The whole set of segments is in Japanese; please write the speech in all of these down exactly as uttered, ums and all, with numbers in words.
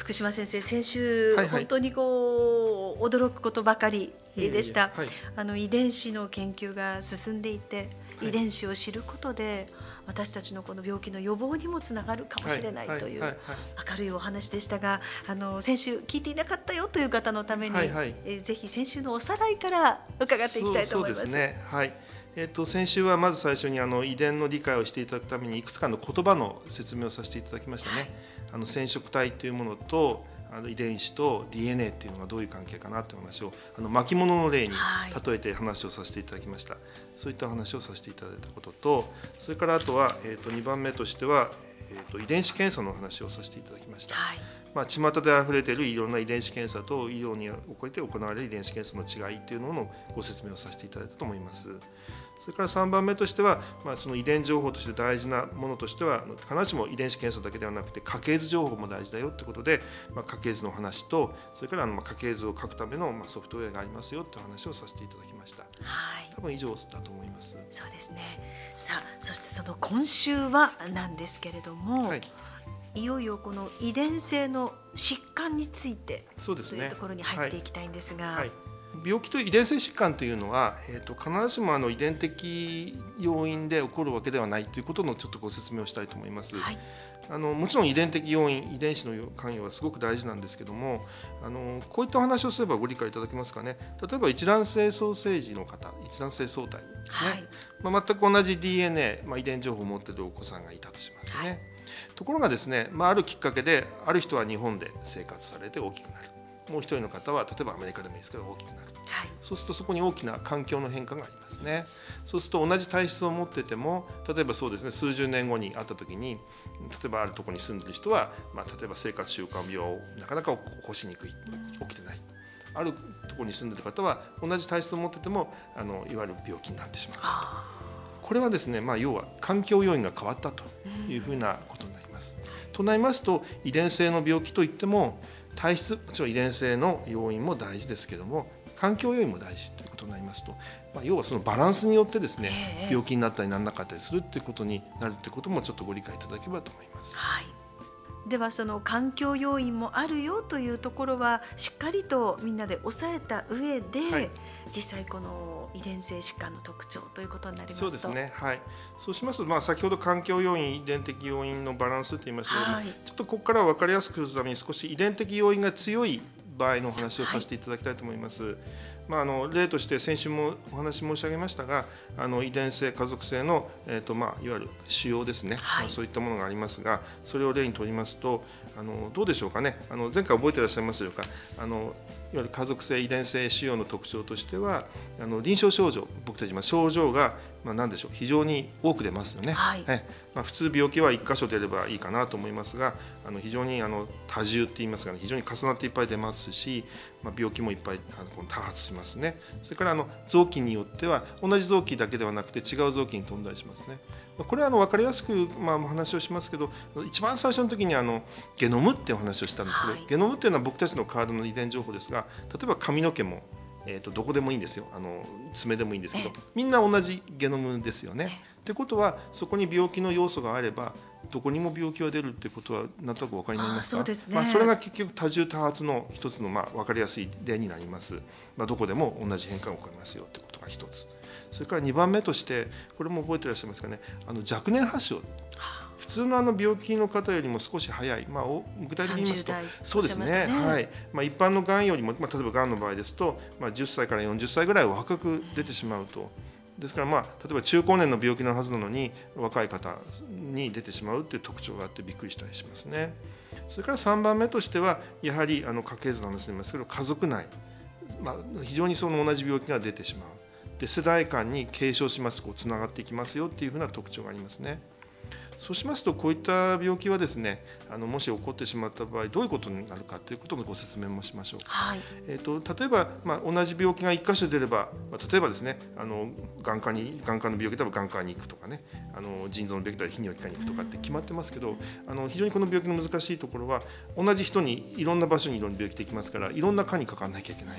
福島先生、先週、 はいはい、 本当にこう驚くことばかりでした。 はい、 あの遺伝子の研究が進んでいて、はい、遺伝子を知ることで私たちのこの病気の予防にもつながるかもしれないという明るいお話でしたが、あの先週聞いていなかったよという方のために、はいはい、えぜひ先週のおさらいから伺っていきたいと思います。 そうですね、はい。えー、と先週はまず最初にあの遺伝の理解をしていただくためにいくつかの言葉の説明をさせていただきましたね。はい、あの染色体というものとあの遺伝子と ディーエヌエー っていうのがどういう関係かなという話をあの巻物の例に例えて話をさせていただきました。はい、そういった話をさせていただいたことと、それからあとは、えー、とにばんめとしては、えー、と遺伝子検査の話をさせていただきました。はい、まあ、巷であふれているいろんな遺伝子検査と医療において行われる遺伝子検査の違いというののご説明をさせていただいたと思います。それからさんばんめとしては、まあ、その遺伝情報として大事なものとしては必ずしも遺伝子検査だけではなくて家系図情報も大事だよということで、まあ、家系図の話とそれからあの家系図を書くためのまあソフトウェアがありますよという話をさせていただきました。はい、多分以上だと思います。 そうですね。さあ、そしてその今週はなんですけれども、はい、いよいよこの遺伝性の疾患についてというところに入っていきたいんですが、はいはい、 病気と遺伝性疾患というのは、えー、と必ずしもあの遺伝的要因で起こるわけではないということのちょっとご説明をしたいと思います。はい、あのもちろん遺伝的要因、遺伝子の関与はすごく大事なんですけども、あのこういったお話をすればご理解いただけますかね。例えば一卵性双生児の方、一卵性相対ですね。はい、まあ、全く同じ ディーエヌエー、まあ、遺伝情報を持っているお子さんがいたとしますね。はい、ところがですね、まあ、あるきっかけである人は日本で生活されて大きくなる、もう一人の方は例えばアメリカでもいいですけど大きくなる。はい、そうするとそこに大きな環境の変化がありますね。そうすると同じ体質を持ってても、例えばそうですね、数十年後に会った時に、例えばあるところに住んでる人は、まあ、例えば生活習慣病をなかなか起こしにくい、起きてない。あるところに住んでる方は同じ体質を持っててもあのいわゆる病気になってしまうと。これはですね、まあ、要は環境要因が変わったというふうなことになります。うん、となりますと、遺伝性の病気といっても体質、もちろん遺伝性の要因も大事ですけども、環境要因も大事ということになりますと、まあ、要はそのバランスによってですね、病気になったりならなかったりするということになるということもちょっとご理解いただければと思います。 はい、ではその環境要因もあるよというところはしっかりとみんなで抑えた上で、はい、実際この遺伝性疾患の特徴ということになりますと。 そうですね、はい、そうしますと、まあ、先ほど環境要因、遺伝的要因のバランスと言いましたけども、はい、ちょっとここからは分かりやすくするために少し遺伝的要因が強い場合のお話をさせていただきたいと思います。はい、まあ、あの例として先週もお話申し上げましたが、あの遺伝性家族性の、えーとまあ、いわゆる腫瘍ですね、はい、まあ、そういったものがありますが、それを例にとりますと、あのどうでしょうかね、あの前回覚えていらっしゃいますでしょうか。あのいわゆる家族性遺伝性腫瘍の特徴としては、あの臨床症状、僕たち、まあ、症状が、まあ、何でしょう、非常に多く出ますよね。はい、えまあ、普通病気はいっ箇所出ればいいかなと思いますが、あの非常にあの多重って言いますかね、非常に重なっていっぱい出ますし、まあ、病気もいっぱいあのこの多発しますね。それからあの臓器によっては同じ臓器だけではなくて違う臓器に飛んだりしますね。これはあの分かりやすく、まあ、話をしますけど、一番最初の時にあのゲノムっていうお話をしたんですけど、はい、ゲノムっていうのは僕たちの体の遺伝情報ですが、例えば髪の毛も、えー、とどこでもいいんですよ。あの爪でもいいんですけど、みんな同じゲノムですよね。ってことはそこに病気の要素があればどこにも病気は出るってことはなんとなくお分かりになりますか。 そうですね、 まあ、それが結局多重多発の一つのまあ分かりやすい例になります。まあ、どこでも同じ変化が起こりますよってことが一つ。それからにばんめとして、これも覚えていらっしゃいますかね、あの若年発症、普通のあの病気の方よりも少し早い、まあ、具体的に言いますと、そうですね、はい、まあ、一般のがんよりも、まあ、例えばがんの場合ですと、まあ、じゅっさいからよんじゅっさいぐらい若く出てしまうと。ですから、まあ、例えば中高年の病気のはずなのに若い方に出てしまうという特徴があってびっくりしたりしますね。それからさんばんめとしてはやはりあの家系図の話になりますけど、家族内、まあ、非常にその同じ病気が出てしまう。で世代間に継承します、こうつながっていきますよっていうふうな特徴がありますね。そうしますと、こういった病気はですね、あのもし起こってしまった場合どういうことになるかということのご説明もしましょう。はい、えー、と例えば、まあ、同じ病気がいっ箇所出れば、まあ、例えばですね、あの眼科に眼科の病気では眼科に行くとかね、あの腎臓の病気では泌尿器科に行くとかって決まってますけど、あの非常にこの病気の難しいところは同じ人にいろんな場所にいろんな病気できますから、いろんな科にかかんなきゃいけないと。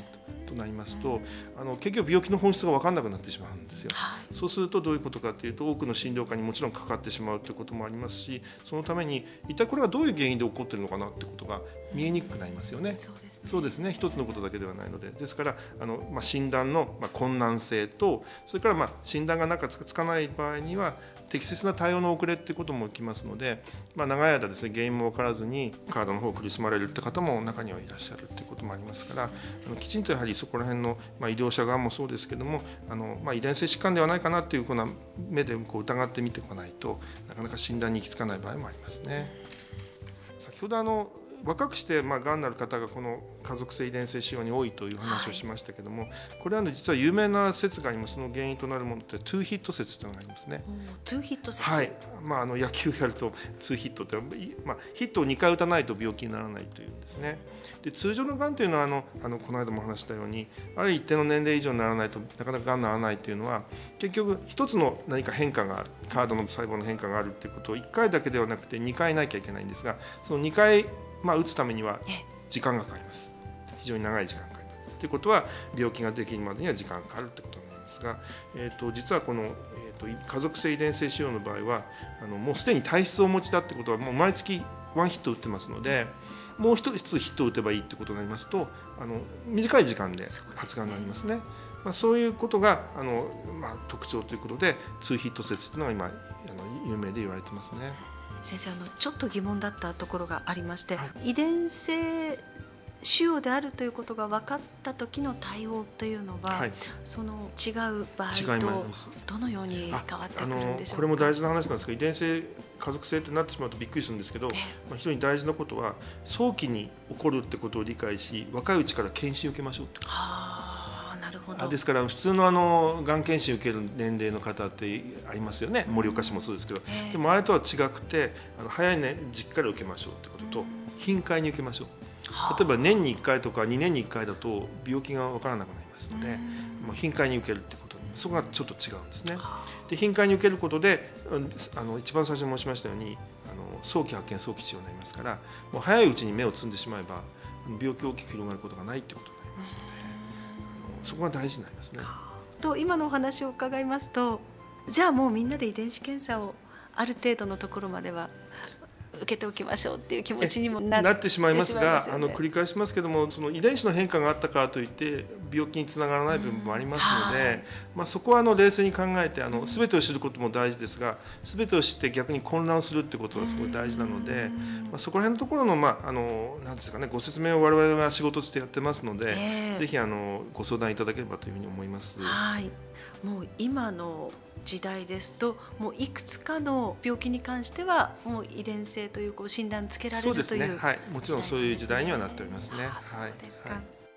となりますと、あの結局病気の本質が分からなくなってしまうんですよ。はい、そうするとどういうことかというと、多くの診療科にもちろんかかってしまうということもありますし、そのために一体これがどういう原因で起こっているのかなということが見えにくくなりますよね。そうですね。そうですね。一つのことだけではないので、ですからあの、まあ、診断の、まあ、困難性と、それから、まあ、診断がなかつかない場合には適切な対応の遅れということも起きますので、まあ、長い間ですね、原因も分からずに体の方を苦しまれるって方も中にはいらっしゃるということもありますから、あのきちんとやはりそこら辺の、まあ、医療者側もそうですけども、あの、まあ、遺伝性疾患ではないかなというふうな目でこう疑ってみておかないとなかなか診断に行き着かない場合もありますね。先ほどあの若くしてまあがんになる方がこの家族性遺伝性腫瘍に多いという話をしましたけども、はい、これは、ね、実は有名な説があります。その原因となるものってトゥーヒット説というのがありますね。 トゥーヒット説、 はい、まあ、あの野球やるとツーヒットって、まあ、ヒットをにかい打たないと病気にならないというんですね。で通常のがんというのはあのあのこの間も話したように、ある一定の年齢以上にならないとなかなかがんにならないというのは、結局一つの何か変化がある、体の細胞の変化があるということをいっかいだけではなくてにかいなきゃいけないんですが、そのにかい、まあ、打つためには時間がかかります。非常に長い時間がかかります。ということは病気ができるまでには時間がかかるということになりますが、えー、と実はこの、えー、と家族性遺伝性腫瘍の場合はあのもうすでに体質をお持ちだということはもう毎月ワンヒット打ってますので、もう一つヒットを打てばいいということになりますと、あの短い時間で発がんになりますね。まあ、そういうことがあの、まあ、特徴ということでツーヒット説というのが今あの有名で言われてますね。 先生、あのちょっと疑問だったところがありまして、はい、遺伝性腫瘍であるということが分かった時の対応というのは、はい、その違う場合とどのように変わってくるんでしょうか。 これも大事な話なんですが、遺伝性家族性ってなってしまうとびっくりするんですけど、まあ、非常に大事なことは早期に起こるってことを理解し、若いうちから検診を受けましょうってこと。 はあ、なるほど。 ですから普通のあのがん検診を受ける年齢の方ってありますよね。盛岡市もそうですけど、でもあれとは違くて、あの早いね時期から受けましょうってことと、頻回に受けましょう。例えば年にいっかいとかにねんにいっかいだと病気が分からなくなりますので、もう頻回に受けるってことに、そこがちょっと違うんですね。で頻回に受けることで、あの一番最初に申しましたように、あの早期発見早期治療になりますから、もう早いうちに芽を摘んでしまえば病気が大きく広がることがないってことになりますので、あのそこが大事になりますね。 と今のお話を伺いますと、じゃあもうみんなで遺伝子検査をある程度のところまでは受けておきましょうっていう気持ちにもなってなってしまいますが、あの繰り返しますけども、その遺伝子の変化があったからといって病気につながらない部分もありますので、まあ、そこはあの冷静に考えて、あの全てを知ることも大事ですが、全てを知って逆に混乱するってことがすごい大事なので、まあ、そこら辺のところの、まあ、あのなんですかね、ご説明を我々が仕事としてやってますので、えー、ぜひあのご相談いただければというふうに思います。 はい、もう今の時代ですと、もういくつかの病気に関してはもう遺伝性というこう診断つけられるという、 そうですね、はい、もちろんそういう時代にはなっておりますね。 あ、そうですか。 はいはい。